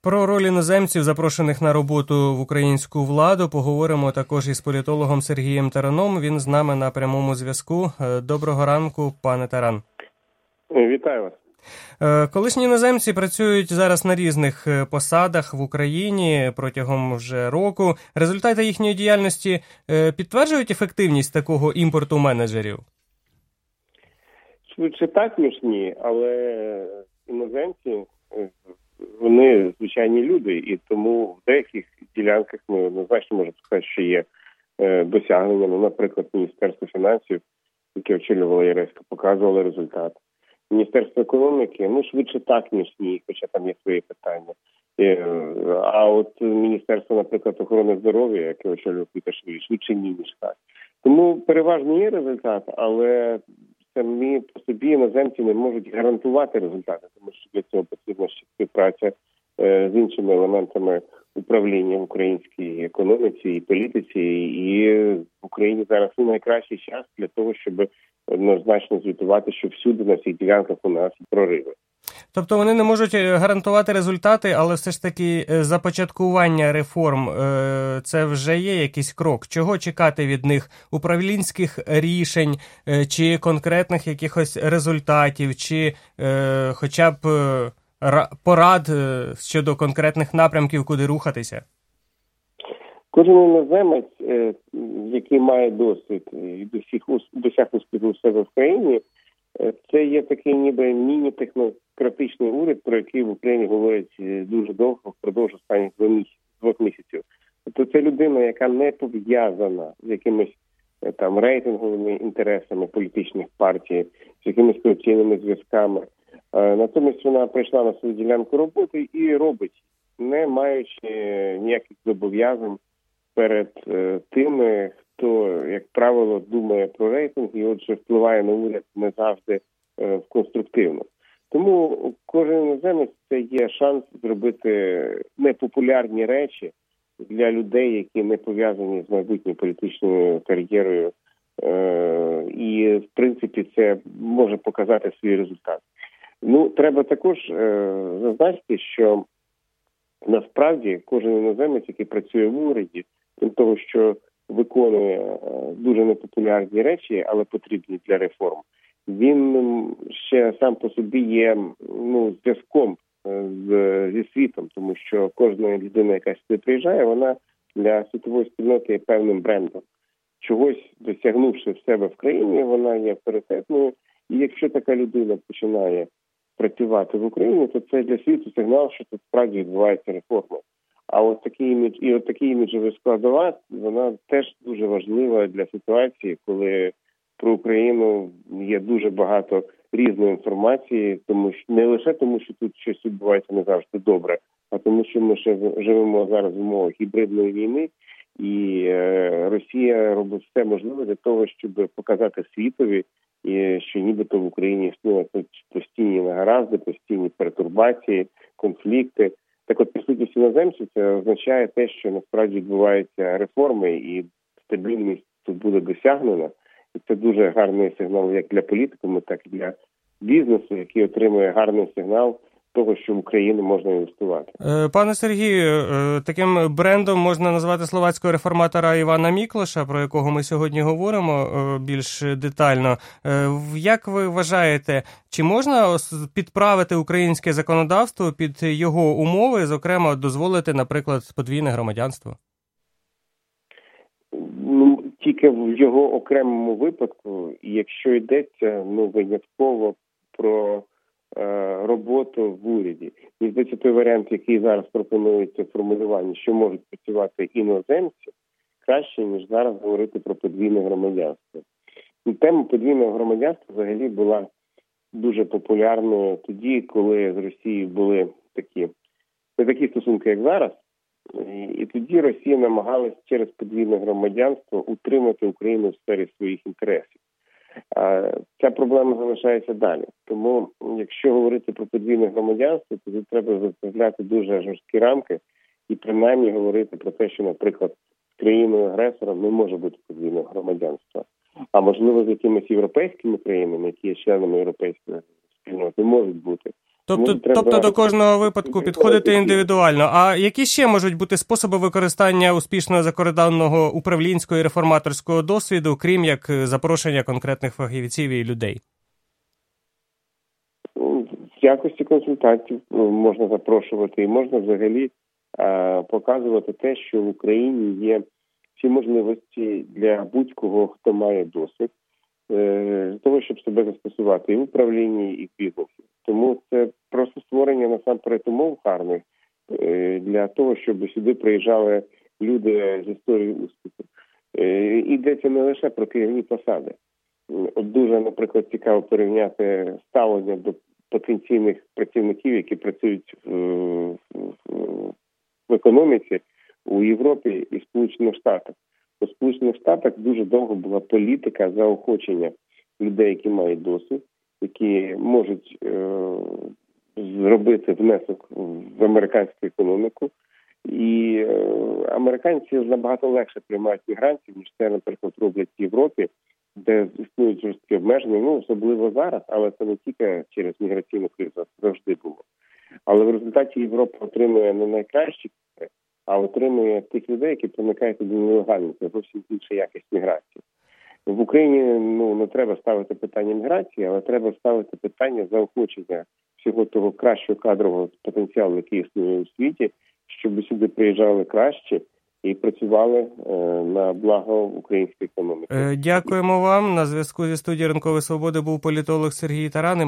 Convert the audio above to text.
Про роль іноземців, запрошених на роботу в українську владу, поговоримо також із політологом Сергієм Тараном. Він з нами на прямому зв'язку. Доброго ранку, пане Таран. Вітаю вас. Колишні іноземці працюють зараз на різних посадах в Україні протягом вже року. Результати їхньої діяльності підтверджують ефективність такого імпорту менеджерів? Швидше так, ніж ні, але іноземці, вони звичайні люди, і тому в деяких ділянках ми однозначно можемо сказати, що є досягнення. Ну, наприклад, Міністерство фінансів, яке очолювала Яресько, показувало результат. Міністерство економіки, швидше так, ніж ні, хоча там є свої питання. А от Міністерство, наприклад, охорони здоров'я, яке очолював Квіташвілі, швидше ні, ніж так. Тому переважно є результат, але самі по собі іноземці не можуть гарантувати результати, тому що для цього потрібна ще співпраця з іншими елементами управління в українській економіці і політиці. І в Україні зараз найкращий час для того, щоб однозначно звітувати, що всюди на всіх ділянках у нас прориви. Тобто вони не можуть гарантувати результати, але все ж таки започаткування реформ – це вже є якийсь крок? Чого чекати від них? Управлінських рішень, чи конкретних якихось результатів, чи хоча б порад щодо конкретних напрямків, куди рухатися? Кожен іноземець, який має досвід і досяг успіху у себе в країні, це є такий ніби міні-технократичний уряд, про який в Україні говорять дуже довго, впродовж останніх 2 місяців. Тобто це людина, яка не пов'язана з якимись там рейтинговими інтересами політичних партій, з якимись корупційними зв'язками. Натомість вона прийшла на свою ділянку роботи і робить, не маючи ніяких зобов'язань перед тими, хто, як правило, думає про рейтинг і отже впливає на уряд не завжди конструктивно. Тому кожен іноземець – це є шанс зробити непопулярні речі для людей, які не пов'язані з майбутньою політичною кар'єрою. І, в принципі, це може показати свій результат. Треба також зазначити, що насправді кожен іноземець, який працює в уряді, крім того, що виконує дуже непопулярні речі, але потрібні для реформ, він ще сам по собі є зв'язком зі світом, тому що кожна людина, яка сюди приїжджає, вона для світової спільноти є певним брендом. Чогось досягнувши в себе в країні, вона є авторитетною, і якщо така людина починає працювати в Україні, то це для світу сигнал, що тут справді відбувається реформа. А от такий іміджовий складова, вона теж дуже важлива для ситуації, коли про Україну є дуже багато різної інформації, тому що не лише тому, що тут щось відбувається не завжди добре, а тому, що ми ще живемо зараз в умовах гібридної війни, і Росія робить все можливе для того, щоб показати світові, що нібито в Україні існують постійні негаразди, постійні пертурбації, конфлікти. Так от, по суті, іноземців це означає те, що насправді відбуваються реформи і стабільність тут буде досягнена. І це дуже гарний сигнал як для політикуму, так і для бізнесу, який отримує гарний сигнал того, що в Україну можна інвестувати. Пане Сергію, таким брендом можна назвати словацького реформатора Івана Міклоша, про якого ми сьогодні говоримо більш детально. Як ви вважаєте, чи можна підправити українське законодавство під його умови, зокрема дозволити, наприклад, подвійне громадянство? Тільки в його окремому випадку, якщо йдеться винятково про роботу в уряді. І здається, той варіант, який зараз пропонується в формулюванні, що можуть працювати іноземці, краще, ніж зараз говорити про подвійне громадянство. І тема подвійного громадянства взагалі була дуже популярною тоді, коли з Росією були не такі стосунки, як зараз. І тоді Росія намагалась через подвійне громадянство утримати Україну в сфері своїх інтересів. Ця проблема залишається далі. Тому, якщо говорити про подвійне громадянство, то тут треба заставляти дуже жорсткі рамки і принаймні говорити про те, що, наприклад, з країною-агресором не може бути подвійного громадянства. А можливо, з якимись європейськими країнами, які є членами європейської спільноти, можуть бути. Тобто до кожного випадку підходити індивідуально. А які ще можуть бути способи використання успішного закордонного управлінського і реформаторського досвіду, крім як запрошення конкретних фахівців і людей? В якості консультантів можна запрошувати і можна взагалі показувати те, що в Україні є всі можливості для будь-кого, хто має досвід, для того, щоб себе застосувати і в управлінні, і в бізнесі. Тому це просто створення насамперед умов гарних для того, щоб сюди приїжджали люди з історією успіху. Йдеться не лише про керівні посади. От дуже, наприклад, цікаво порівняти ставлення до потенційних працівників, які працюють в економіці у Європі і Сполучених Штатах. У Сполучених Штатах дуже довго була політика заохочення людей, які мають досвід, які можуть зробити внесок в американську економіку. І американці набагато легше приймають мігрантів, ніж це, наприклад, роблять в Європі, де існують жорсткі обмеження, особливо зараз, але це не тільки через міграційну кризу, завжди було. Але в результаті Європа отримує не найкращі, а отримує тих людей, які проникають туди нелегально. Це зовсім інша якість міграції. В Україні не треба ставити питання міграції, але треба ставити питання заохочення всього того кращого кадрового потенціалу, який існує у світі, щоб сюди приїжджали краще і працювали на благо української економіки. Дякуємо вам. На зв'язку зі студією «Ранкової свободи» був політолог Сергій Таран.